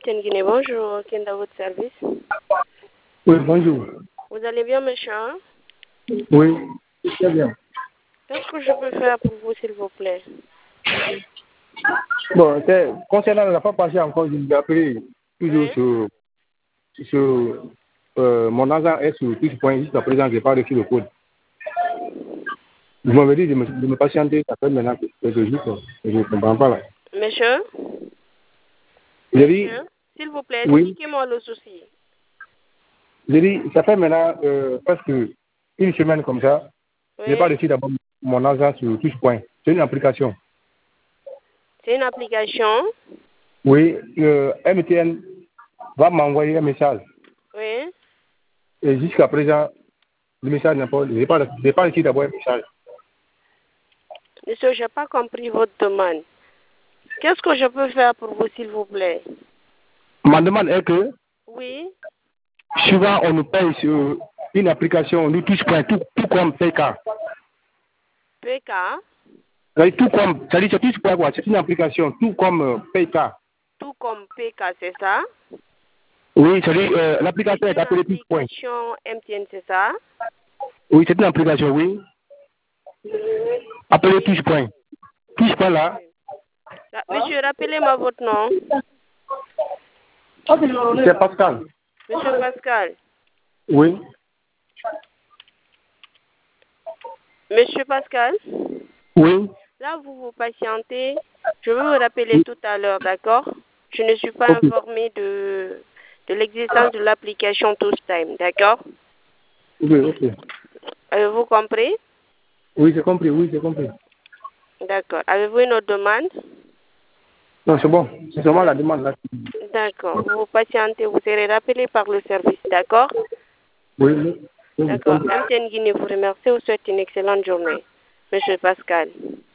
MTN Guinée, bonjour. Qui est dans votre service? Oui, bonjour. Vous allez bien, monsieur? Oui, très bien. Qu'est-ce que je peux faire pour vous, s'il vous plaît? Bon, concernant la fois passée encore, je vous ai appelé toujours Oui. sur mon agent est sur plus point. Jusqu'à présent, je n'ai pas reçu le code. Vous m'avez dit de me patienter, ça fait maintenant quelques jours. Je ne comprends pas là. Monsieur? J'ai dit, S'il vous plaît, oui. expliquez-moi le souci. J'ai dit, ça fait maintenant presque une semaine comme ça. Oui. Je n'ai pas reçu d'abord mon agent sur plus point. C'est une application. C'est une application? Oui, MTN va m'envoyer un message. Oui. Et jusqu'à présent, le message n'a pas, je n'ai pas reçu d'abord un message. Monsieur, je n'ai pas compris votre demande. Qu'est-ce que je peux faire pour vous, s'il vous plaît? Ma demande est que, Oui. souvent, on nous paye sur une application, nous touche point, tout comme PK. PK? Tout comme, ça dit, c'est touche point quoi, c'est une application, tout comme PK. Tout comme PK, c'est ça? Oui, c'est l'application est appelée touche point. L'application MTN, c'est ça? Oui, c'est une application, oui. Appelée touche point. Touche point là. Monsieur, rappelez-moi votre nom. C'est Pascal. Monsieur Pascal. Oui. Monsieur Pascal? Oui. Là, vous patientez. Je vais vous rappeler tout à l'heure, d'accord? Je ne suis pas informé de l'existence de l'application TousTime, d'accord? Oui, ok. Avez-vous compris? Oui, j'ai compris, oui, j'ai compris. D'accord. Avez-vous une autre demande? Non, c'est bon. C'est seulement la demande là. D'accord. Vous patientez, vous serez rappelé par le service, d'accord? Oui, oui. D'accord. MTN Guinée vous remercie. Vous souhaite une excellente journée. Monsieur Pascal.